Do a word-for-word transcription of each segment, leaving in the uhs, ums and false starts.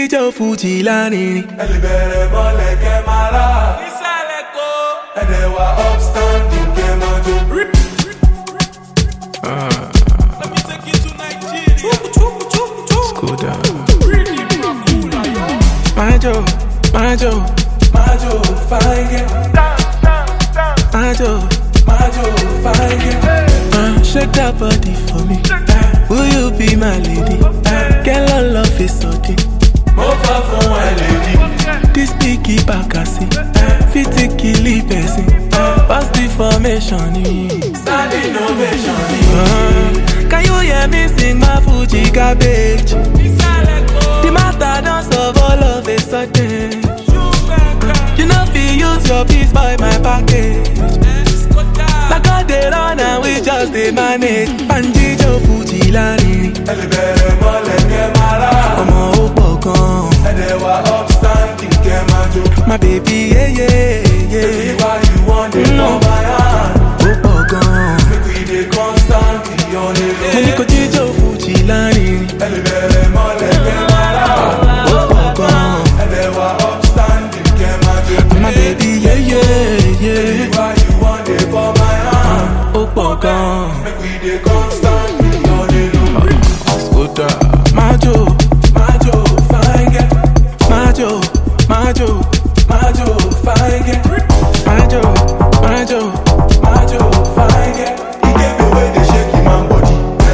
jíjó fújì lárinrin. ẹ lè bẹ̀rẹ̀ mọ́lẹ̀ kẹ́ máa rà. ìsàlẹ̀ kó. ẹ̀dẹ̀ wà upstanding kẹ́ máa jó. Let me take you to Nigeria. Skoda. Majo, Majo, Majo fine girl. Majo, Majo fine girl. uh, shake that body for me. Will you be my lady? Girl, all love is something. Mo fà fún ẹ lady. This picky bakasi, fit kill person. What's the formation? Stand innovation. Uh, can you hear me sing my Fuji garbage? The matter don't solve all of a sudden. You know if you use your piece by my package. Like all they run and we just they manage. Panjijo Fuji lárinrin. ẹ lè bẹ̀rẹ̀ mọ́lẹ̀ kẹ́ máa rà. Ọmọ ó pọ̀ gan. ẹ̀dẹ̀ wà upstanding kẹ́ máa jó. My baby, yeah, yeah, Baby, yeah. why you want it Mm. for my hand? Ó pọ̀ gan. Make we dey constantly on the road. Mo ní kó jíjó Fuji lárinrin. ẹ lè bẹ̀rẹ̀ mọ́lẹ̀ kẹ́ máa rà. Ó pọ̀ gan. ẹ̀dẹ̀ wà upstanding kẹ́ máa jó. My baby, yeah, yeah, yeah. Why you want it for my hand? Ó pọ̀ gan. Make we dey constantly on the road. Skoda. Majo, Majo fine girl. Majo, Majo, Majo fine girl. Majo, Majo. Majo fine girl. He get the way they shake him man body.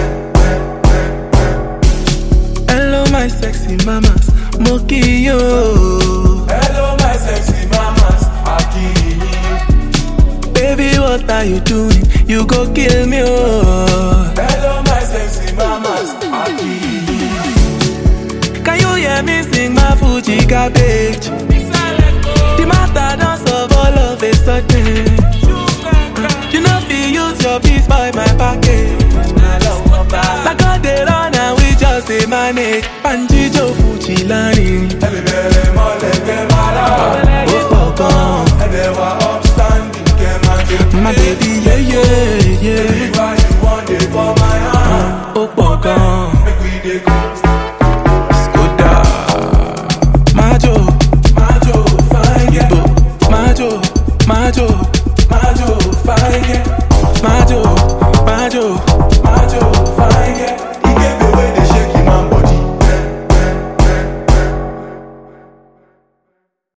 Hello, my sexy mamas, mo kí yín o. Hello my sexy mamas, Akini. Baby, what are you doing? You go kill me, oh. Hello my sexy mamas, Akini. Can you hear me sing my Fuji garbage? The matter don't solve all of a sudden. You know if you use your piece by my package. Like all they run and we just they manage. Panjijo Fuji lárinrin. ẹ lè bẹ̀rẹ̀ mọ́lẹ̀ kẹ́ máa rà. Ó pọ̀ gan. ẹ̀dẹ̀ wà upstanding kẹ́ máa jó. My baby, yeah, yeah, yeah. Why you want it for my hand? Ó pọ̀ gan. Make we dey constantly. Skoda. Majo, Majo fine girl. Majo, Majo, Majo fine girl. Majo, Majo. Majo fine girl.